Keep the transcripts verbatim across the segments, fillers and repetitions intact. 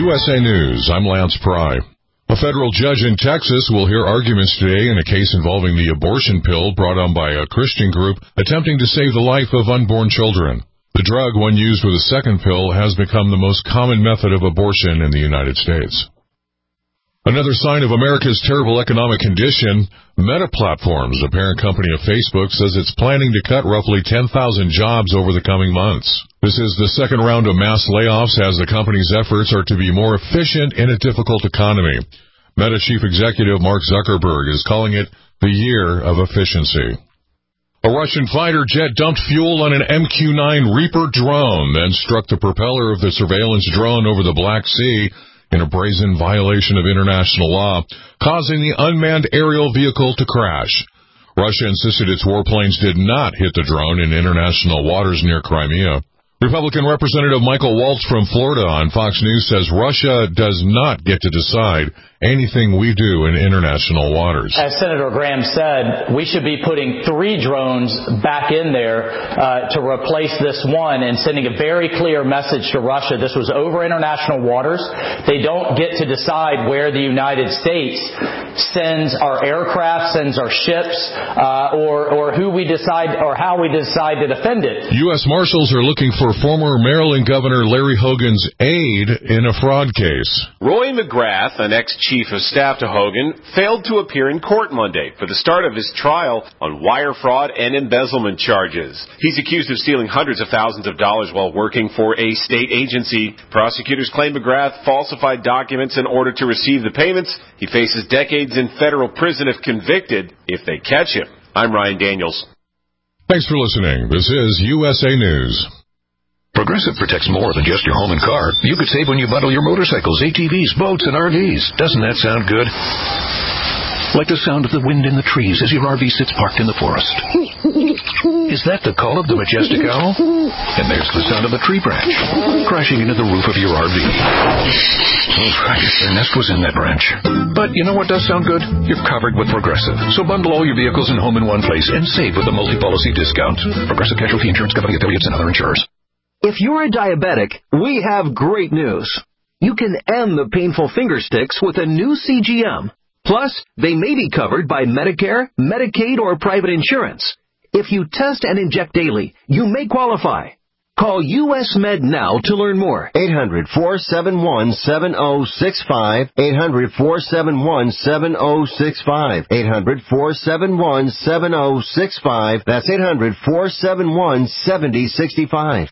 S A News, I'm Lance Pry. A federal judge in Texas will hear arguments today in a case involving the abortion pill brought on by a Christian group attempting to save the life of unborn children. The drug, when used with a second pill, has become the most common method of abortion in the United States. Another sign of America's terrible economic condition, Meta Platforms, a parent company of Facebook, says it's planning to cut roughly ten thousand jobs over the coming months. This is the second round of mass layoffs as the company's efforts are to be more efficient in a difficult economy. Meta chief executive Mark Zuckerberg is calling it the year of efficiency. A Russian fighter jet dumped fuel on an M Q nine Reaper drone, then struck the propeller of the surveillance drone over the Black Sea in a brazen violation of international law, causing the unmanned aerial vehicle to crash. Russia insisted its warplanes did not hit the drone in international waters near Crimea. Republican Representative Michael Waltz from Florida on Fox News says Russia does not get to decide anything we do in international waters. As Senator Graham said, we should be putting three drones back in there uh, to replace this one and sending a very clear message to Russia. This was over international waters. They don't get to decide where the United States sends our aircraft, sends our ships, uh, or, or who we decide or how we decide to defend it. U S Marshals are looking for former Maryland Governor Larry Hogan's aide in a fraud case. Roy McGrath, an ex-chief of staff to Hogan, failed to appear in court Monday for the start of his trial on wire fraud and embezzlement charges. He's accused of stealing hundreds of thousands of dollars while working for a state agency. Prosecutors claim McGrath falsified documents in order to receive the payments. He faces decades in federal prison if convicted, if they catch him. I'm Ryan Daniels. Thanks for listening. This is U S A News. Progressive protects more than just your home and car. You could save when you bundle your motorcycles, A T Vs, boats, and R Vs. Doesn't that sound good? Like the sound of the wind in the trees as your R V sits parked in the forest. Is that the call of the majestic owl? And there's the sound of a tree branch crashing into the roof of your R V. Oh, I guess their nest was in that branch. But you know what does sound good? You're covered with Progressive. So bundle all your vehicles and home in one place and save with the multi-policy discount. Progressive Casualty Insurance Company affiliates and other insurers. If you're a diabetic, we have great news. You can end the painful finger sticks with a new C G M. Plus, they may be covered by Medicare, Medicaid, or private insurance. If you test and inject daily, you may qualify. Call U S Med now to learn more. eight hundred, four seven one, seven oh six five. eight hundred, four seven one, seven oh six five. eight hundred, four seven one, seven oh six five. That's eight hundred, four seven one, seven oh six five.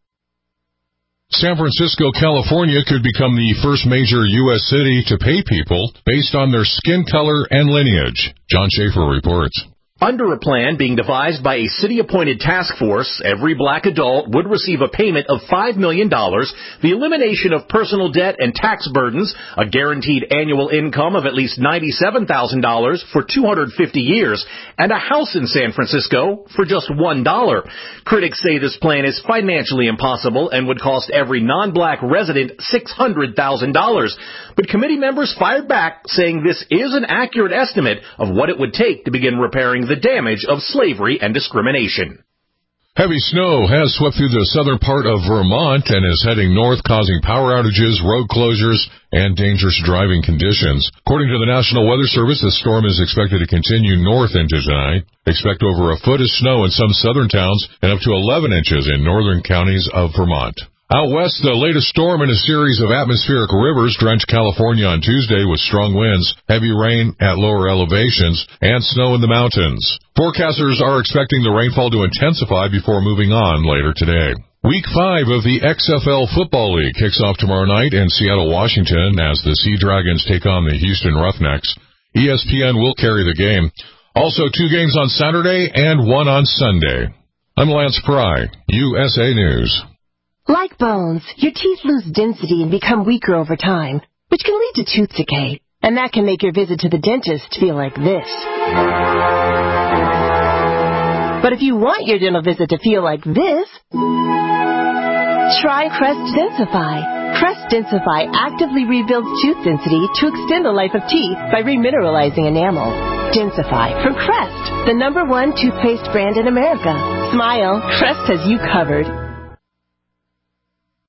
San Francisco, California could become the first major U S city to pay people based on their skin color and lineage. John Schaefer reports. Under a plan being devised by a city-appointed task force, every black adult would receive a payment of five million dollars, the elimination of personal debt and tax burdens, a guaranteed annual income of at least ninety-seven thousand dollars for two hundred fifty years, and a house in San Francisco for just one dollar. Critics say this plan is financially impossible and would cost every non-black resident six hundred thousand dollars. But committee members fired back, saying this is an accurate estimate of what it would take to begin repairing the damage of slavery and discrimination. Heavy snow has swept through the southern part of Vermont and is heading north, causing power outages, road closures, and dangerous driving conditions. According to the National Weather Service, the storm is expected to continue north into tonight. Expect over a foot of snow in some southern towns and up to eleven inches in northern counties of Vermont. Out west, the latest storm in a series of atmospheric rivers drenched California on Tuesday with strong winds, heavy rain at lower elevations, and snow in the mountains. Forecasters are expecting the rainfall to intensify before moving on later today. Week five of the X F L Football League kicks off tomorrow night in Seattle, Washington, as the Sea Dragons take on the Houston Roughnecks. E S P N will carry the game. Also, two games on Saturday and one on Sunday. I'm Lance Pry, U S A News. Like bones, your teeth lose density and become weaker over time, which can lead to tooth decay. And that can make your visit to the dentist feel like this. But if you want your dental visit to feel like this, try Crest Densify. Crest Densify actively rebuilds tooth density to extend the life of teeth by remineralizing enamel. Densify from Crest, the number one toothpaste brand in America. Smile, Crest has you covered.